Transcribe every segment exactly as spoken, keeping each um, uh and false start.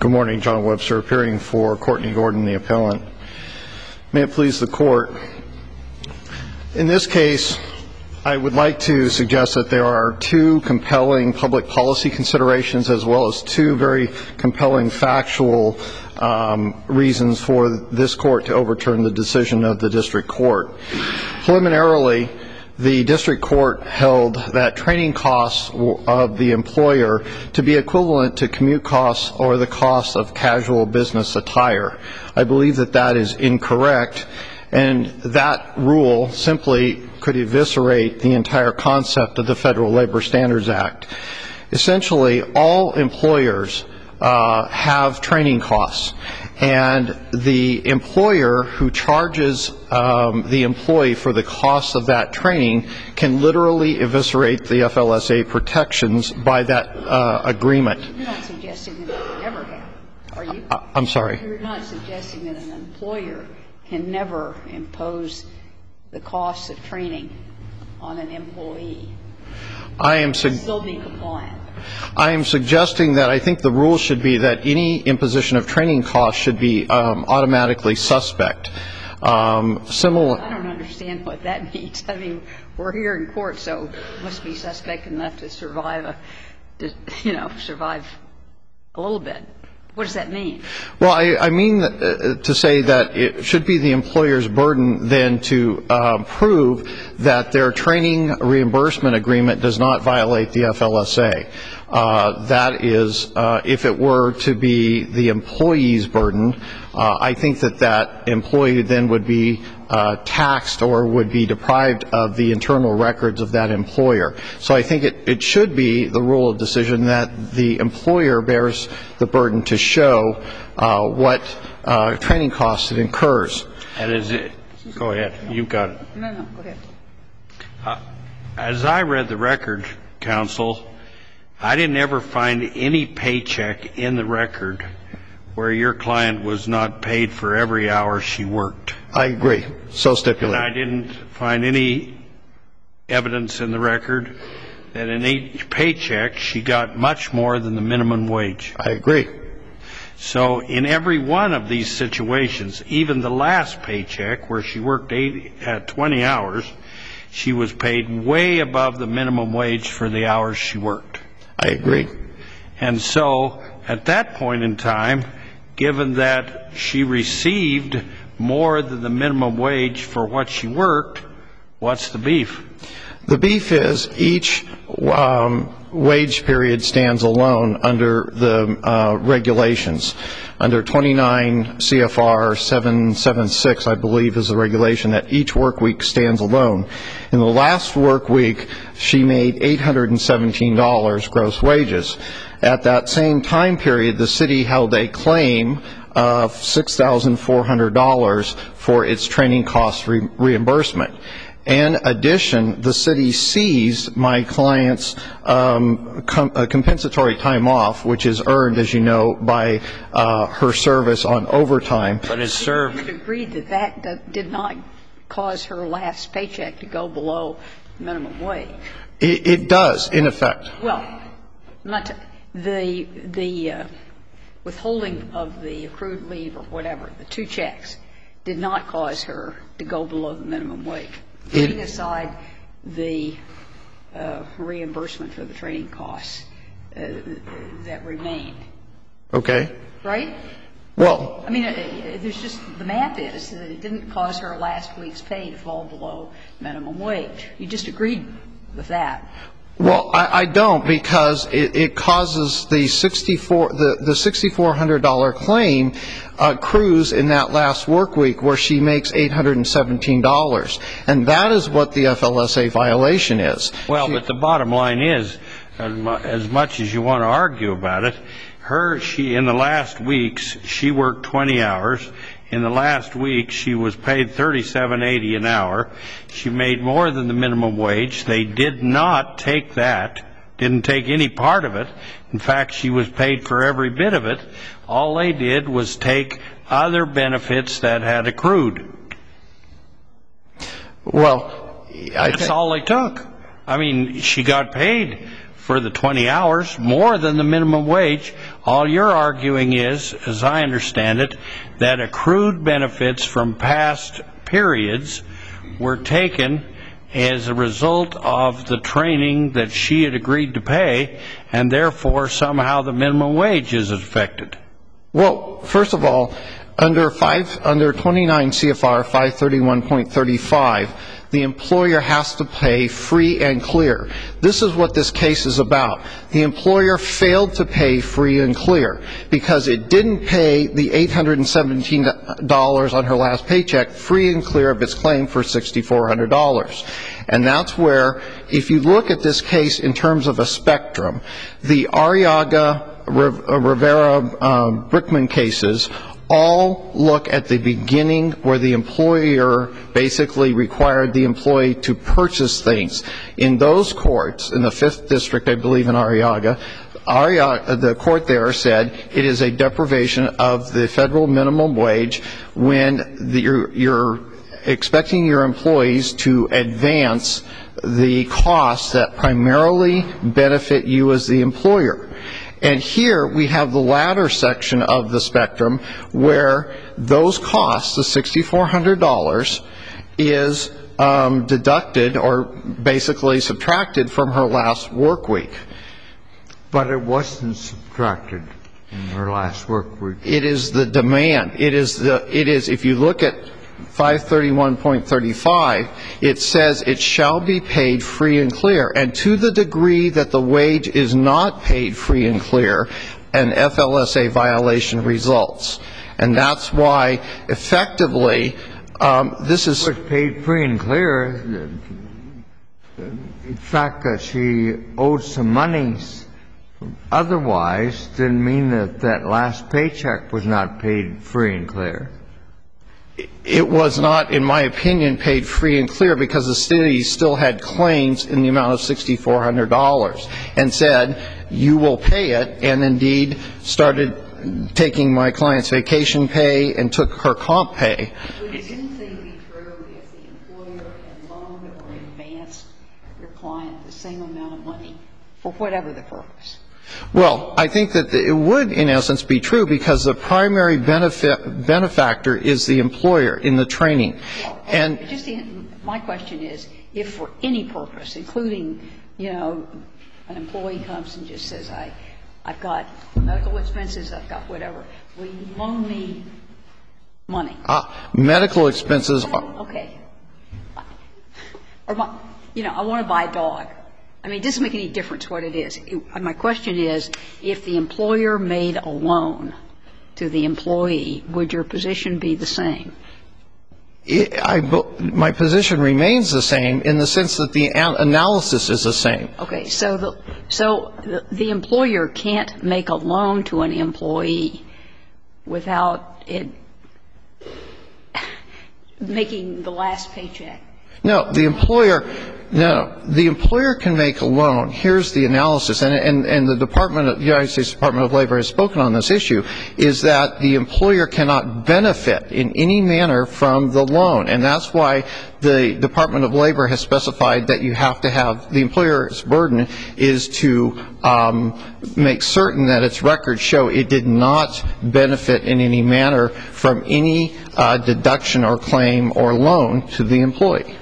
Good morning, John Webster, appearing for Courtney Gordon, the appellant. May it please the Court. In this case, I would like to suggest that there are two compelling public policy considerations as well as two very compelling factual um, reasons for this Court to overturn the decision of the District Court. Preliminarily, the District Court held that training costs of the employer to be equivalent to commute costs or the cost of casual business attire. I believe that that is incorrect, and that rule simply could eviscerate the entire concept of the Federal Labor Standards Act. Essentially, all employers uh, have training costs, and the employer who charges um, the employee for the cost of that training can literally eviscerate the F L S A protections by that uh, agreement. You're not suggesting that it can never happen, are you? Uh, I'm sorry? You're not suggesting that an employer can never impose the cost of training on an employee. I am su- still be compliant. I am suggesting that I think the rule should be that any imposition of training costs should be um, automatically suspect. Um, similar. I don't understand what that means. I mean, we're here in court, so it must be suspect enough to survive a, to, you know, survive a little bit. What does that mean? Well, I, I mean uh, to say that it should be the employer's burden then to uh, prove that their training reimbursement agreement does not violate the F L S A. Uh, that is, uh, if it were to be the employee's burden, uh, I think that that employee then would be uh, taxed or would be deprived of the internal records of that employer. So I think it, it should be the rule of decision that the employer bears the burden to show uh, what uh, training costs it incurs. And is it? Go ahead. You've got it. No, no, go ahead. Uh, as I read the record, counsel, I didn't ever find any paycheck in the record where your client was not paid for every hour she worked. I agree. So stipulated. And I didn't find any evidence in the record that in each paycheck she got much more than the minimum wage. I agree. So in every one of these situations, even the last paycheck where she worked eight, uh, twenty hours, she was paid way above the minimum wage for the hours she worked. I agree. And so at that point in time, given that she received more than the minimum wage for what she worked, what's the beef? The beef is each um, wage period stands alone under the uh, regulations. Under twenty-nine C F R seven seventy-six, I believe, is the regulation that each work week stands alone. In the last work week, she made eight hundred seventeen dollars gross wages. At that same time period, the city held a claim of six thousand four hundred dollars for its training cost re- reimbursement. In addition, the city seized my client's um, com- uh, compensatory time off, which is earned, as you know, by uh, her service on overtime. But it's served. You agreed that that that did not cause her last paycheck to go below minimum wage. It, it does, in effect. Well, not to, the the uh, withholding of the accrued leave or whatever, the two checks, did not cause her to go below the minimum wage. Putting aside the uh, reimbursement for the training costs uh, that remained. Okay. Right? Well, I mean, uh, there's just the math is that it didn't cause her last week's pay to fall below minimum wage. You just agreed with that. Well, I, I don't, because it, it causes the sixty-four the the sixty-four hundred dollars claim accrues in that last work week where she makes eight hundred seventeen dollars, and that is what the F L S A violation is. Well, she, but the bottom line is, as much as you want to argue about it, her she in the last weeks she worked twenty hours. In the last week, she was paid thirty-seven eighty an hour. She made more than the minimum wage. They did not take that, didn't take any part of it. In fact, she was paid for every bit of it. All they did was take other benefits that had accrued. Well, I that's all they took. I mean, she got paid for the twenty hours, more than the minimum wage. All you're arguing is, as I understand it, that accrued benefits from past periods were taken as a result of the training that she had agreed to pay, and therefore somehow the minimum wage is affected. Well, first of all, under five under twenty-nine C F R five thirty-one point thirty-five, the employer has to pay free and clear. This is what this case is about. The employer failed to pay free and clear because it didn't pay the eight hundred seventeen dollars on her last paycheck free and clear of its claim for six thousand four hundred dollars. And that's where, if you look at this case in terms of a spectrum, the Arriaga, Rivera, um, Brickman cases all look at the beginning where the employer basically required the employee to purchase things. In those courts, in the fifth District, I believe in Arriaga, Arriaga, the court there said it is a deprivation of the federal minimum wage when the, you're, you're expecting your employees to advance the costs that primarily benefit you as the employer. And here we have the latter section of the spectrum where those costs, the six thousand four hundred dollars, is um, deducted or basically subtracted from her last work week. But it wasn't subtracted in her last work week. It is the demand. It is the. It is. If you look at five thirty-one point thirty-five, it says it shall be paid free and clear. And to the degree that the wage is not paid free and clear, an F L S A violation results. And that's why, effectively, um, this is... It was paid free and clear. The fact that she owed some monies otherwise didn't mean that that last paycheck was not paid free and clear. It was not, in my opinion, paid free and clear because the city still had claims in the amount of six thousand four hundred dollars and said, you will pay it, and indeed started taking my client's vacation pay and took her comp pay. Would the same thing be true if the employer had loaned or advanced your client the same amount of money for whatever the purpose? Well, I think that it would, in essence, be true because the primary benefit, benefactor is the employer in the training. And just the, my question is, if for any purpose, including, you know, an employee comes and just says, I, I've got medical expenses, I've got whatever, will you loan me money? Ah, medical expenses are... Okay. Or, my, you know, I want to buy a dog. I mean, it doesn't make any difference what it is. It, my question is, if the employer made a loan to the employee, would your position be the same? It, I, my position remains the same in the sense that the analysis is the same. Okay. So the, so the, the employer can't make a loan to an employee without it making the last paycheck. No, the employer, no, the employer can make a loan. Here's the analysis, and, and, and the Department of, the United States Department of Labor has spoken on this issue, is that the employer cannot benefit in any manner from the loan. And that's why the Department of Labor has specified that you have to have, the employer's burden is to um, make certain that its records show it did not benefit in any manner from any uh, deduction or claim or loan to the employee.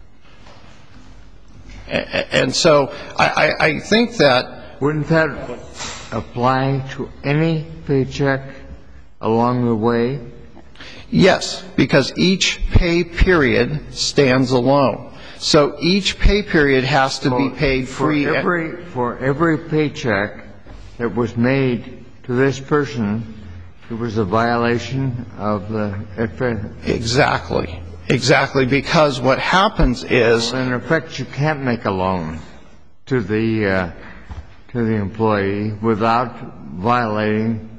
And so I, I think that... Wouldn't that apply to any paycheck along the way? Yes, because each pay period stands alone. So each pay period has to be paid free. For every, for every paycheck that was made to this person, it was a violation of the... Exactly. Exactly, because what happens is... Well, in effect, you can't make a loan to the uh, to the employee without violating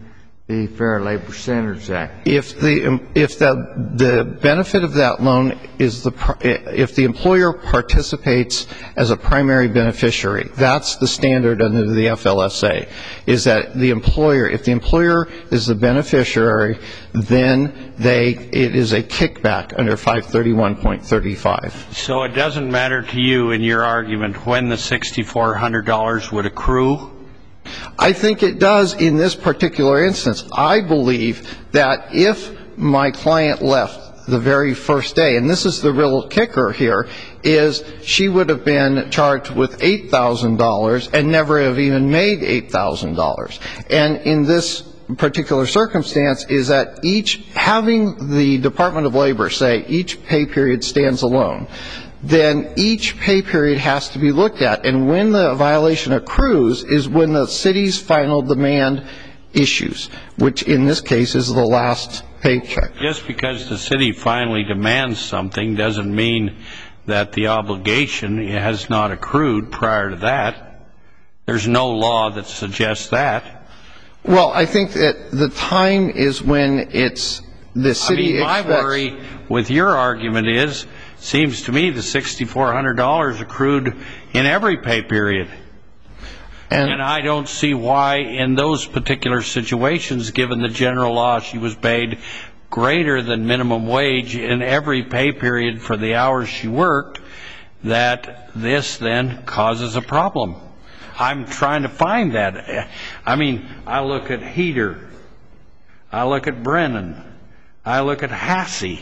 the Fair Labor Standards Act. If the if the the benefit of that loan is the if the employer participates as a primary beneficiary, that's the standard under the F L S A. Is that the employer? If the employer is the beneficiary, then they it is a kickback under five thirty-one point thirty-five. So it doesn't matter to you in your argument when the sixty-four hundred dollars would accrue? I think it does in this particular instance. I believe that if my client left the very first day, and this is the real kicker here, is she would have been charged with eight thousand dollars and never have even made eight thousand dollars. And in this particular circumstance is that each, having the Department of Labor say each pay period stands alone, then each pay period has to be looked at. And when the violation accrues is when the city's final demand issues, which in this case is the last paycheck. Just because the city finally demands something doesn't mean that the obligation has not accrued prior to that. There's no law that suggests that. Well, I think that the time is when it's the city expects. I mean, my worry with your argument is, seems to me the sixty-four hundred dollars accrued in every pay period. And, and I don't see why in those particular situations, given the general law, she was paid greater than minimum wage in every pay period for the hours she worked, that this then causes a problem. I'm trying to find that. I mean, I look at Heater, I look at Brennan, I look at Hassey,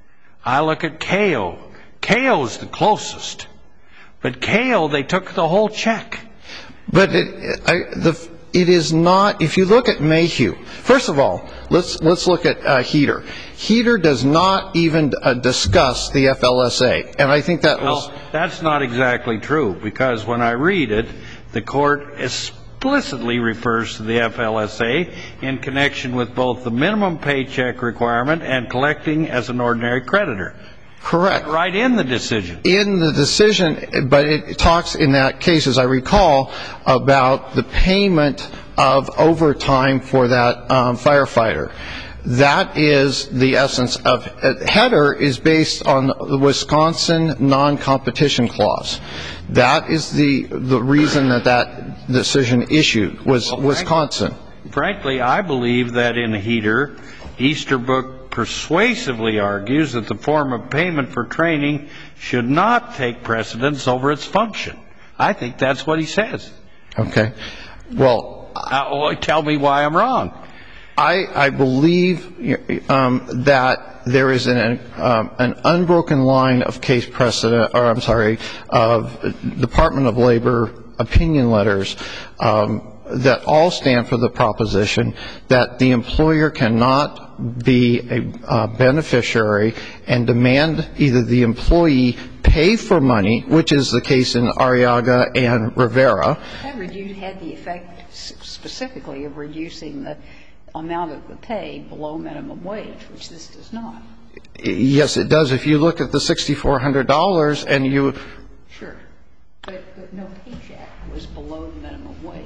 I look at K O. K O's the closest, but K O, they took the whole check. But it, I, the, it is not. If you look at Mayhew, first of all, let's let's look at uh, Heater. Heater does not even uh, discuss the F L S A, and I think that was. Well, that's not exactly true, because when I read it, the court explicitly refers to the F L S A in connection with both the minimum paycheck requirement and collecting as an ordinary creditor. Correct. Right in the decision. In the decision, but it talks in that case, as I recall, about the payment of overtime for that um, firefighter. That is the essence of uh, header is based on the Wisconsin non-competition clause. That is the the reason that that decision issued was well, Wisconsin. Frankly, frankly, I believe that in Heater, Easterbrook persuasively argues that the form of payment for training should not take precedence over its function. I think that's what he says. Okay. Well, uh, tell me why I'm wrong. I, I believe um, that there is an um, an unbroken line of case precedent, or I'm sorry, of Department of Labor opinion letters um, that all stand for the proposition that the employer cannot be a uh, beneficiary and demand either the employee pay for money, which is the case in Arriaga and Rivera. That reduce, had the effect specifically of reducing the amount of the pay below minimum wage, which this does not. Yes, it does. If you look at the sixty-four hundred dollars and you... Sure. But, but no paycheck was below the minimum wage.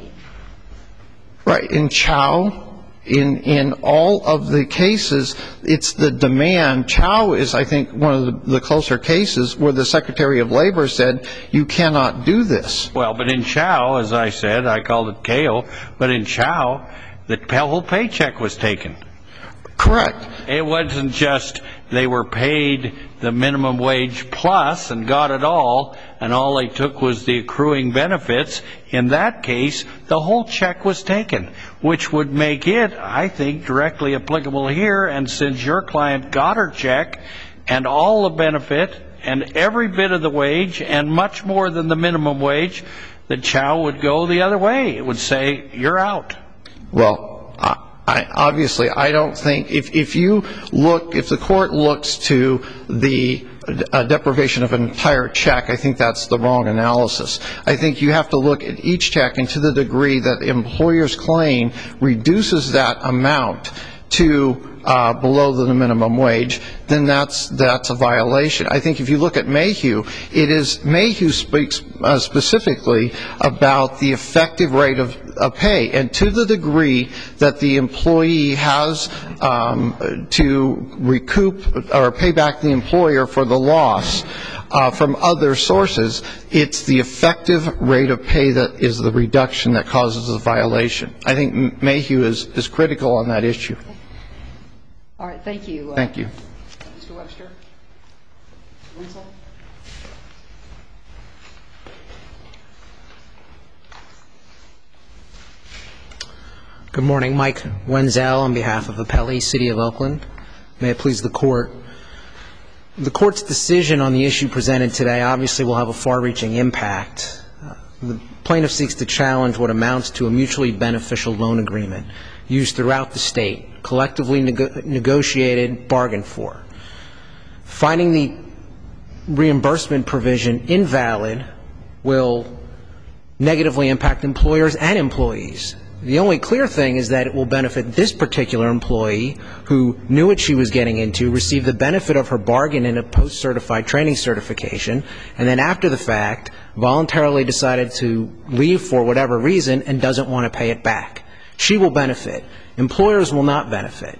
Right. In Chow, in in all of the cases, it's the demand. Chow is, I think, one of the, the closer cases where the Secretary of Labor said, you cannot do this. Well, but in Chow, as I said, I called it K O, but in Chow, the whole paycheck was taken. Correct. It wasn't just they were paid the minimum wage plus and got it all, and all they took was the accruing benefits. In that case, the whole check was taken, which would make it, I think, directly applicable here. And since your client got her check and all the benefit and every bit of the wage and much more than the minimum wage, the Chow would go the other way. It would say, you're out. Well, I, I, obviously, I don't think, if, if you look, if the court looks to the uh, deprivation of an entire check, I think that's the wrong analysis. I think you have to look at each check, and to the degree that the employer's claim reduces that amount to uh, below the minimum wage, then that's that's a violation. I think if you look at Mayhew, it is Mayhew speaks uh, specifically about the effective rate of, of pay, and to the degree that the employee has um, to recoup or pay back the employer for the loss uh, from other sources, it's the effective rate of pay that is the reduction that causes the violation. I think Mayhew is, is critical on that issue. All right, thank you. Uh, Thank you. Mister Webster? Winslow? Good morning. Mike Wenzel on behalf of Appellee, City of Oakland. May it please the Court. The Court's decision on the issue presented today obviously will have a far-reaching impact. Uh, the plaintiff seeks to challenge what amounts to a mutually beneficial loan agreement used throughout the state, collectively nego- negotiated, bargained for. Finding the reimbursement provision invalid will negatively impact employers and employees. The only clear thing is that it will benefit this particular employee who knew what she was getting into, received the benefit of her bargain in a post-certified training certification, and then after the fact voluntarily decided to leave for whatever reason and doesn't want to pay it back. She will benefit. Employers will not benefit.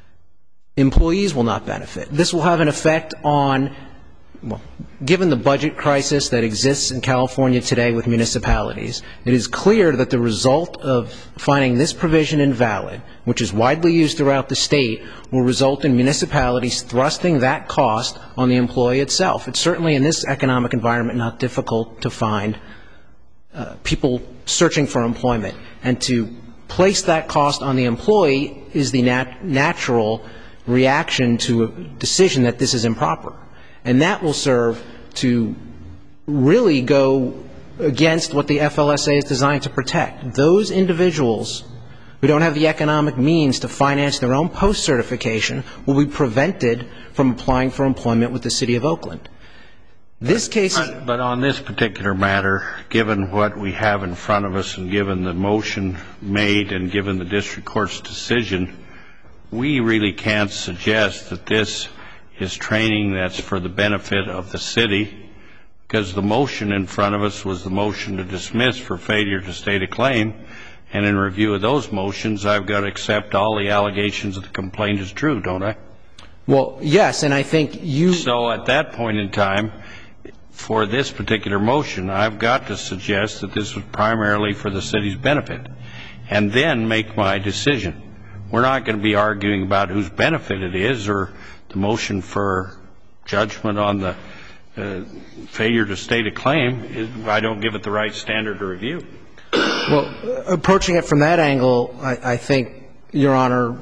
Employees will not benefit. This will have an effect on, well, given the budget crisis that exists in California today with municipalities, it is clear that the result of finding this provision invalid, which is widely used throughout the state, will result in municipalities thrusting that cost on the employee itself. It's certainly in this economic environment not difficult to find uh, people searching for employment, and to place that cost on the employee is the nat- natural reaction to a decision that this is improper. And that will serve to really go against what the F L S A is designed to protect. Those individuals who don't have the economic means to finance their own post-certification will be prevented from applying for employment with the City of Oakland. This case is... But on this particular matter, given what we have in front of us and given the motion made and given the district court's decision, we really can't suggest that this is training that's for the benefit of the city, because the motion in front of us was the motion to dismiss for failure to state a claim, and in review of those motions, I've got to accept all the allegations of the complaint is true, don't I? Well, yes, and I think you... So at that point in time, for this particular motion, I've got to suggest that this was primarily for the city's benefit, and then make my decision. We're not going to be arguing about whose benefit it is or the motion for judgment on the uh, failure to state a claim. If I don't give it the right standard to review. Well, approaching it from that angle, I, I think Your Honor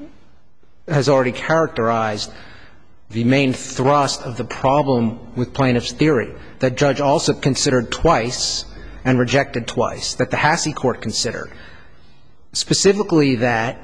has already characterized the main thrust of the problem with plaintiff's theory, that Judge Alsop considered twice and rejected twice, that the Hassey Court considered. Specifically that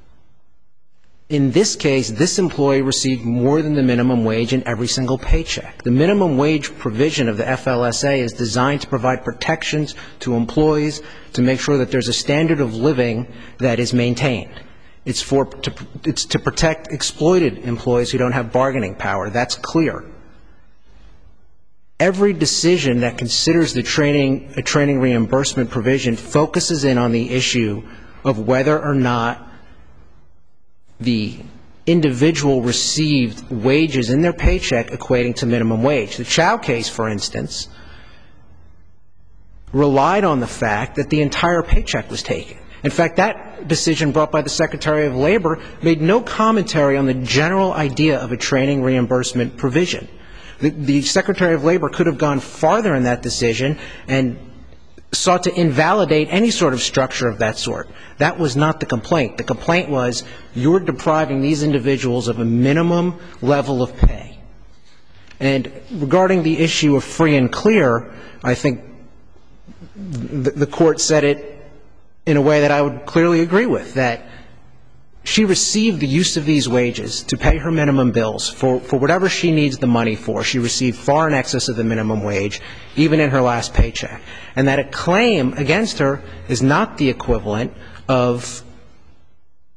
in this case, this employee received more than the minimum wage in every single paycheck. The minimum wage provision of the F L S A is designed to provide protections to employees to make sure that there's a standard of living that is maintained. It's for to, it's to protect exploited employees who don't have bargaining power. That's clear. Every decision that considers the training a training reimbursement provision focuses in on the issue of whether or not the individual received wages in their paycheck equating to minimum wage. The Chow case, for instance, relied on the fact that the entire paycheck was taken. In fact, that decision brought by the Secretary of Labor made no commentary on the general idea of a training reimbursement provision. The, the Secretary of Labor could have gone farther in that decision and sought to invalidate any sort of structure of that sort. That was not the complaint. The complaint was, you're depriving these individuals of a minimum level of pay. And regarding the issue of free and clear, I think the, the Court said it in a way that I would clearly agree with, that she received the use of these wages to pay her minimum bills for, for whatever she needs the money for. She received far in excess of the minimum wage, even in her last paycheck. And that a claim against her is not the equivalent of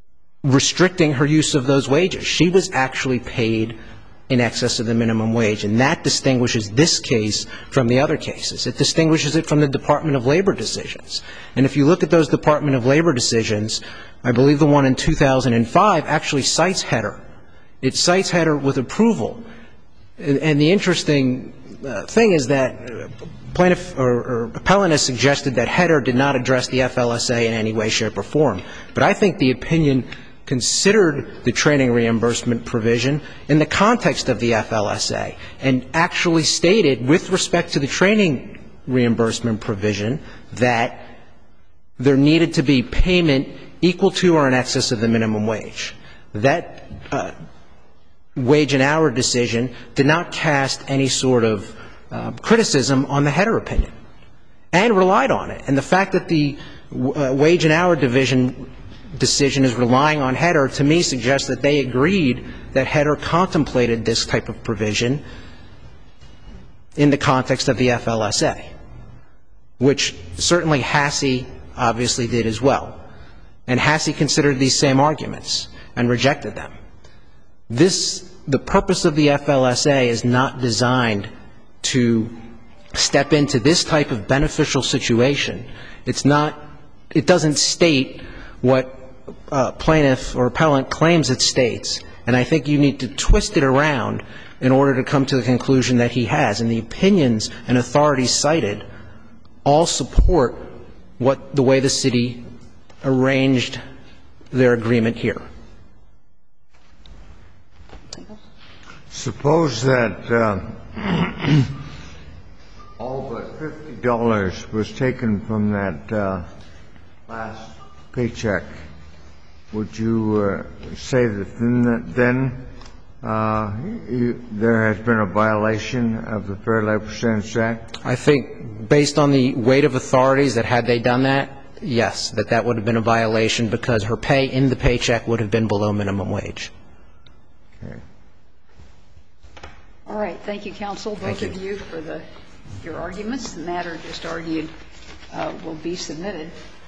restricting her use of those wages. She was actually paid in excess of the minimum wage, and that distinguishes this case from the other cases. It distinguishes it from the Department of Labor decisions. And if you look at those Department of Labor decisions, I believe the one in two thousand five actually cites Header. It cites Header with approval. And the interesting uh, thing is that plaintiff or, or appellant has suggested that Header did not address the F L S A in any way, shape, or form. But I think the opinion considered the training reimbursement provision in the context of the F L S A and actually stated with respect to the training reimbursement provision that there needed to be payment equal to or in excess of the minimum wage. That uh, wage and hour decision did not cast any sort of uh, criticism on the Header opinion and relied on it. And the fact that the uh, wage and hour division decision is relying on Header, to me, suggests that they agreed that Header contemplated this type of provision in the context of the F L S A, which certainly Hasse obviously did as well. And Hasse considered these same arguments and rejected them. This, the purpose of the F L S A is not designed to step into this type of beneficial situation. It's not, it doesn't state what uh, plaintiff or appellant claims it states. And I think you need to twist it around in order to come to the conclusion that he has. And the opinions and authorities cited all support what the way the city arranged their agreement here. Suppose that uh, all but fifty dollars was taken from that uh, last paycheck. Would you uh, say that then, then uh, you, there has been a violation of the Fair Labor Standards Act? I think based on the weight of authorities that had they done that, yes, that that would have been a violation because her pay in the paycheck would have been below minimum wage. Okay. All right. Thank you, counsel, both of you, for the, your arguments. The matter just argued uh, will be submitted.